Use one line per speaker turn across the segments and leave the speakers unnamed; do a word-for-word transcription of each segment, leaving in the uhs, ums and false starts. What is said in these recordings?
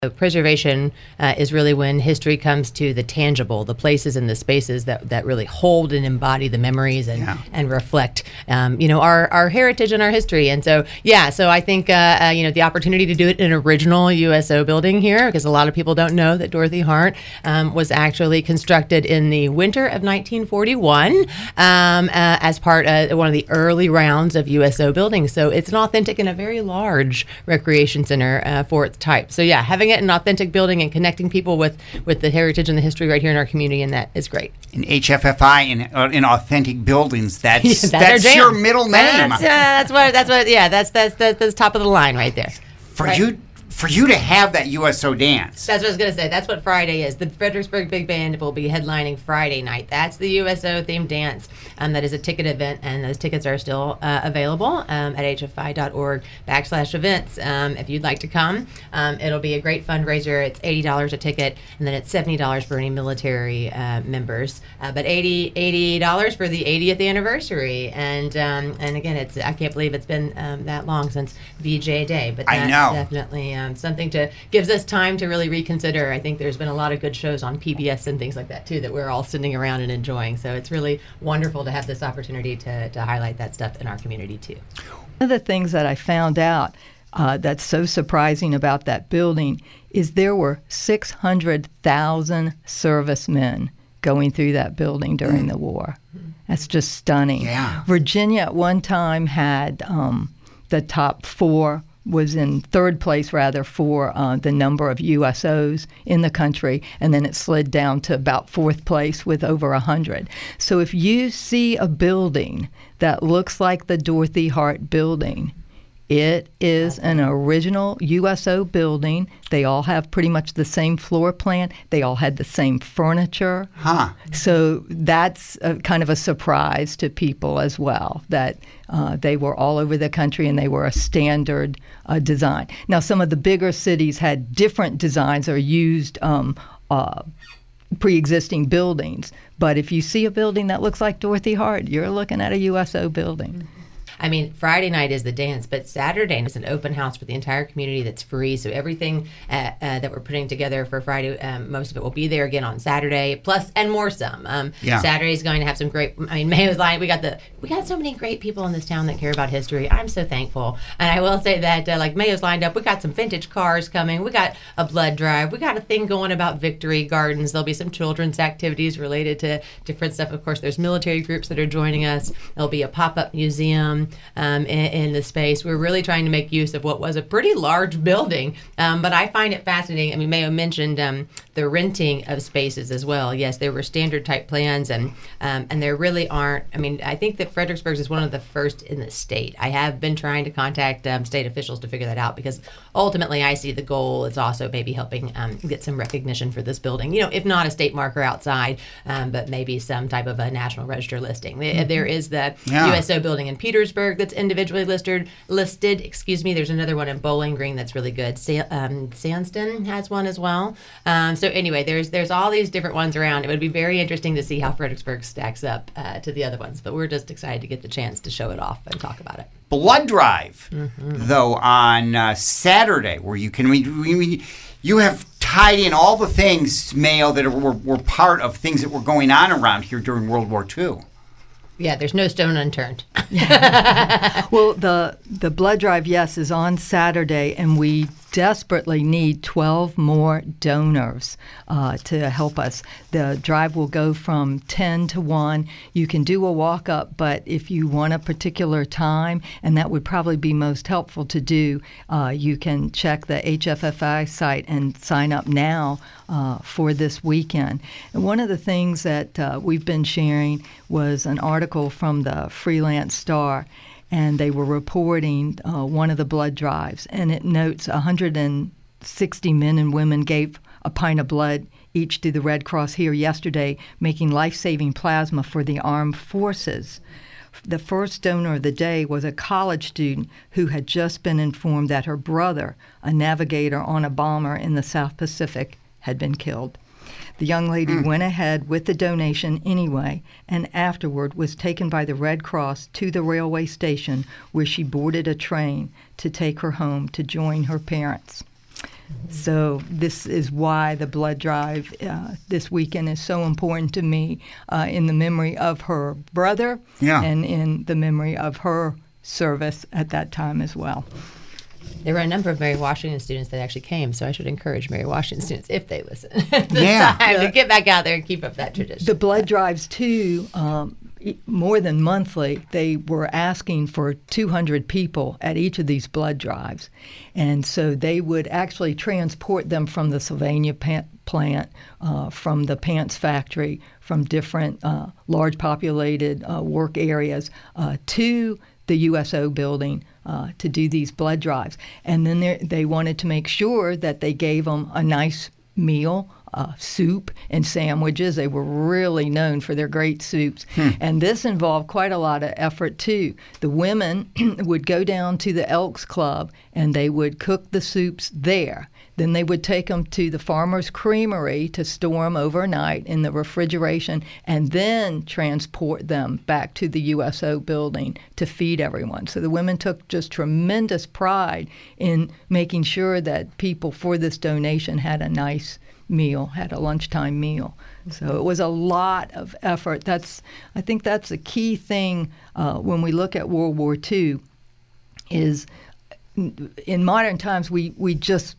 So preservation uh, is really when history comes to the tangible, the places and the spaces that, that really hold and embody the memories and,
Yeah.
and reflect, um, you know, our, our heritage and our history. And so, yeah, so I think, uh, uh, you know, the opportunity to do it in an original U S O building here, because a lot of people don't know that Dorothy Hart um, was actually constructed in the winter of nineteen forty-one um, uh, as part of one of the early rounds of U S O buildings. So it's an authentic and a very large recreation center uh, for its type. So, yeah, having it an authentic building and connecting people with with the heritage and the history right here in our community, and that is great.
In H F F I in, uh, in authentic buildings, that's
Yeah, that's our
that's
jam.
your middle name.
That's, uh, that's what that's what yeah that's that's that's, that's top of the line right there.
for
Right.
you for you to have that U S O dance.
That's what I was going to say. That's what Friday is. The Fredericksburg Big Band will be headlining Friday night. That's the U S O themed dance. Um, that is a ticket event, and those tickets are still uh, available um, at h f i dot org backslash events. Um, if you'd like to come, um, it'll be a great fundraiser. It's eighty dollars a ticket, and then it's seventy dollars for any military uh, members. Uh, but eighty dollars for the eightieth anniversary. And um, and again, it's I can't believe it's been um, that long since V J Day. But
I
that's
know.
definitely um, something to gives us time to really reconsider. I think there's been a lot of good shows on P B S and things like that too that we're all sitting around and enjoying. So it's really wonderful to have this opportunity to, to highlight that stuff in our community too.
One of the things that I found out uh, that's so surprising about that building is there were six hundred thousand servicemen going through that building during the war. That's just stunning.
Yeah.
Virginia at one time had um, the top four, was in third place rather for uh, the number of U S Os in the country, and then it slid down to about fourth place with over one hundred. So if you see a building that looks like the Dorothy Hart building, it is an original U S O building. They all have pretty much the same floor plan. They all had the same furniture.
Huh.
So that's a, kind of a surprise to people as well, that uh, they were all over the country and they were a standard uh, design. Now, some of the bigger cities had different designs or used um, uh, pre-existing buildings. But if you see a building that looks like Dorothy Hart, you're looking at a U S O building.
I mean, Friday night is the dance, but Saturday is an open house for the entire community that's free. So everything uh, uh, that we're putting together for Friday, um, most of it will be there again on Saturday, plus and more some. Um,
Yeah.
Saturday is going to have some great. I mean, Mayo's Line. We got the we got so many great people in this town that care about history. I'm so thankful, and I will say that uh, like Mayo's lined up. We got some vintage cars coming. We got a blood drive. We got a thing going about Victory Gardens. There'll be some children's activities related to different stuff. Of course, there's military groups that are joining us. There'll be a pop-up museum. Um, in, in the space. We're really trying to make use of what was a pretty large building, um, but I find it fascinating. I mean, Mayo mentioned um, the renting of spaces as well. Yes, there were standard type plans, and um, and there really aren't. I mean, I think that Fredericksburg is one of the first in the state. I have been trying to contact um, state officials to figure that out, because ultimately I see the goal is also maybe helping um, get some recognition for this building. You know, if not a state marker outside, um, but maybe some type of a National Register listing. Mm-hmm. There is the
Yeah.
U S O building in Petersburg that's individually listed. Listed, excuse me. There's another one in Bowling Green that's really good. Sa- um, Sandston has one as well. Um, so anyway, there's there's all these different ones around. It would be very interesting to see how Fredericksburg stacks up uh, to the other ones. But we're just excited to get the chance to show it off and talk about it.
Blood drive, though, on uh, Saturday, where you can we, we, you have tied in all the things, Mayo, that were, were part of things that were going on around here during World War Two.
Yeah, there's no stone unturned.
Well, the the blood drive, yes, is on Saturday, and we desperately need twelve more donors uh, to help us. The drive will go from ten to one. You can do a walk-up, but if you want a particular time, and that would probably be most helpful to do, uh, you can check the H F F I site and sign up now uh, for this weekend. And one of the things that uh, we've been sharing was an article from the Freelance Star, and they were reporting uh, one of the blood drives, and it notes one hundred sixty men and women gave a pint of blood each to the Red Cross here yesterday, making life-saving plasma for the armed forces. The first donor of the day was a college student who had just been informed that her brother, a navigator on a bomber in the South Pacific, had been killed. The young lady mm. went ahead with the donation anyway, and afterward was taken by the Red Cross to the railway station, where she boarded a train to take her home to join her parents. So this is why the blood drive uh, this weekend is so important to me, uh, in the memory of her brother,
yeah.
and in the memory of her service at that time as well.
There were a number of Mary Washington students that actually came, so I should encourage Mary Washington students, if they listen,
yeah.
time to get back out there and keep up that tradition.
The blood drives, too, um, more than monthly, they were asking for two hundred people at each of these blood drives. And so they would actually transport them from the Sylvania pa- plant, uh, from the pants factory, from different uh, large populated uh, work areas uh, to the U S O building uh, to do these blood drives. And then they wanted to make sure that they gave them a nice meal, Uh, soup and sandwiches. They were really known for their great soups. Hmm. And this involved quite a lot of effort, too. The women would go down to the Elks Club and they would cook the soups there. Then they would take them to the Farmer's Creamery to store them overnight in the refrigeration and then transport them back to the U S O building to feed everyone. So the women took just tremendous pride in making sure that people for this donation had a nice meal, had a lunchtime meal. So it was a lot of effort. That's, I think that's a key thing uh, when we look at World War Two, is in modern times we, we just,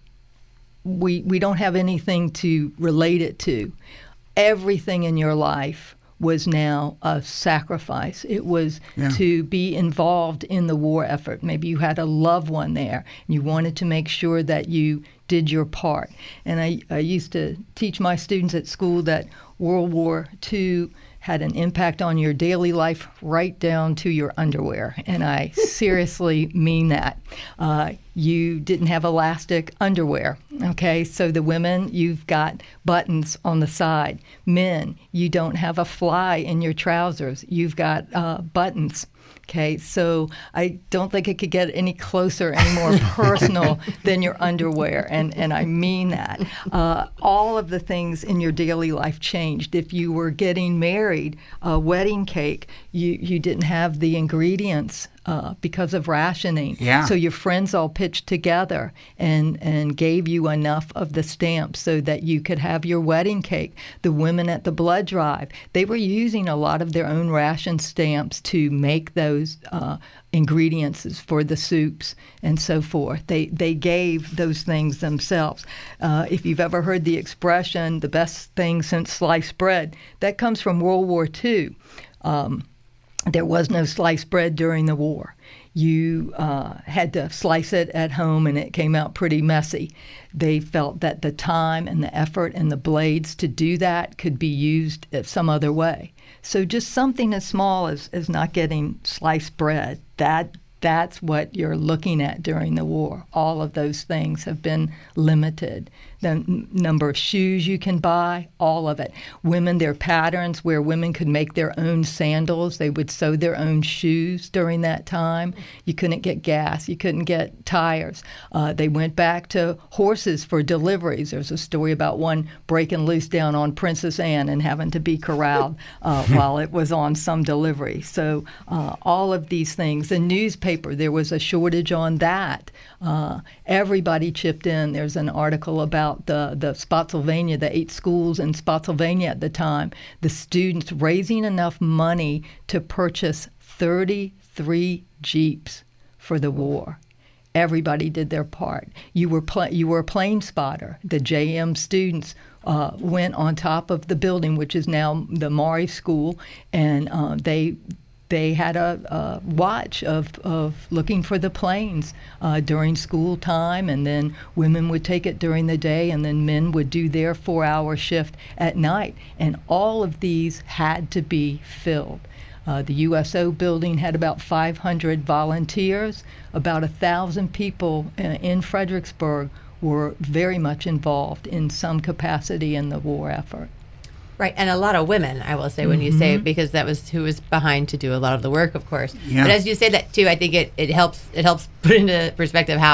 we, we don't have anything to relate it to. Everything in your life was now a sacrifice. It was yeah. to be involved in the war effort. Maybe you had a loved one there, and you wanted to make sure that you did your part. And I, I used to teach my students at school that World War Two had an impact on your daily life right down to your underwear. And I seriously mean that. Uh, you didn't have elastic underwear, okay? So the women, you've got buttons on the side. Men, you don't have a fly in your trousers. You've got uh, buttons. Okay, so I don't think it could get any closer, any more personal than your underwear, and, and I mean that. Uh, all of the things in your daily life changed. If you were getting married, a wedding cake, you, you didn't have the ingredients uh, because of rationing.
Yeah.
So your friends all pitched together and, and gave you enough of the stamps so that you could have your wedding cake. The women at the blood drive, they were using a lot of their own ration stamps to make those uh, ingredients for the soups and so forth. They they gave those things themselves. Uh, if you've ever heard the expression, the best thing since sliced bread, that comes from World War Two. Um, there was no sliced bread during the war. You uh, had to slice it at home, and it came out pretty messy. They felt that the time and the effort and the blades to do that could be used some other way. So just something as small as, as not getting sliced bread, that that's what you're looking at during the war. All of those things have been limited. The n- number of shoes you can buy, all of it. Women, their patterns where women could make their own sandals. They would sew their own shoes during that time. You couldn't get gas. You couldn't get tires. Uh, they went back to horses for deliveries. There's a story about one breaking loose down on Princess Anne and having to be corralled uh, while it was on some delivery. So uh, all of these things. The newspaper, there was a shortage on that. Uh, everybody chipped in. There's an article about the, the Spotsylvania, the eight schools in Spotsylvania at the time, the students raising enough money to purchase thirty-three Jeeps for the war. Everybody did their part. You were pl- you were a plane spotter. The J M students uh, went on top of the building, which is now the Maury School, and uh, they they had a, a watch of, of looking for the planes uh, during school time, and then women would take it during the day, and then men would do their four-hour shift at night. And all of these had to be filled. Uh, the U S O building had about five hundred volunteers. About one thousand people uh, in Fredericksburg were very much involved in some capacity in the war effort.
Right, and a lot of women, I will say, when mm-hmm. you say, because that was who was behind to do a lot of the work, of course.
Yeah.
But as you say that too, I think it, it helps it helps put into perspective how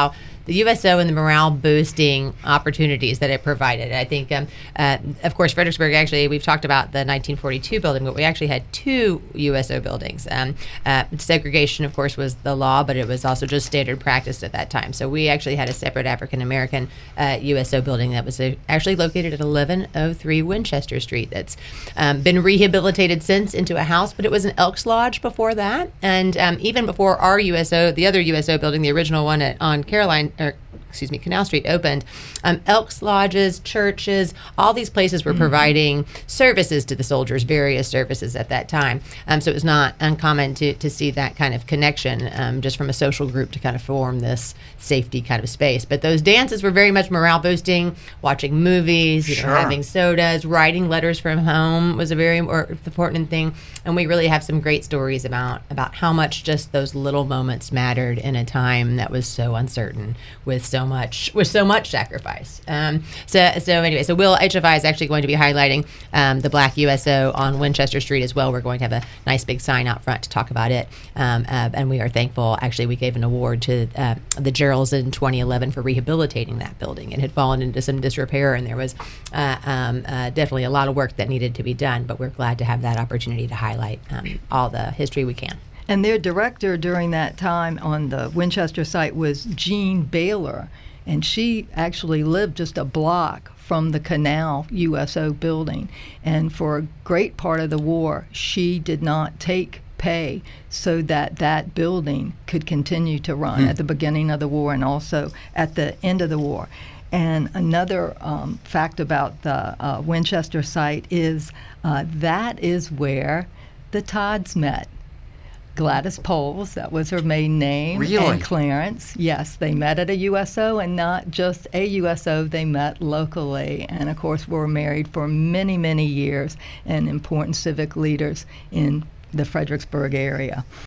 the U S O and the morale boosting opportunities that it provided. I think, um, uh, of course, Fredericksburg, actually, we've talked about the nineteen forty-two building, but we actually had two U S O buildings. Um, uh, segregation, of course, was the law, but it was also just standard practice at that time. So we actually had a separate African-American uh, U S O building that was uh, actually located at eleven oh three Winchester Street. That's um, been rehabilitated since into a house, but it was an Elks Lodge before that. And um, even before our U S O, the other U S O building, the original one at, on Caroline, or excuse me, Canal Street opened, um, Elks Lodges, churches, all these places were mm-hmm. providing services to the soldiers, various services at that time. Um, so it was not uncommon to, to see that kind of connection um, just from a social group to kind of form this safety kind of space. But those dances were very much morale boosting, watching movies, you
sure.
know, having sodas, writing letters from home was a very important thing. And we really have some great stories about, about how much just those little moments mattered in a time that was so uncertain with so much with so much sacrifice. Um, so so anyway, so Will H F I is actually going to be highlighting um, the Black U S O on Winchester Street as well. We're going to have a nice big sign out front to talk about it, um, uh, and we are thankful. Actually, we gave an award to uh, the Geralds in twenty eleven for rehabilitating that building. It had fallen into some disrepair, and there was uh, um, uh, definitely a lot of work that needed to be done. But we're glad to have that opportunity to highlight um, all the history we can.
And their director during that time on the Winchester site was Jean Baylor, and she actually lived just a block from the Canal U S O building. And for a great part of the war, she did not take pay so that that building could continue to run mm. at the beginning of the war and also at the end of the war. And another um, fact about the uh, Winchester site is uh, that is where the Todds met. Gladys Poles, that was her maiden name.
Really?
And Clarence, yes, they met at a U S O, and not just a U S O, they met locally. And of course, were married for many, many years and important civic leaders in the Fredericksburg area.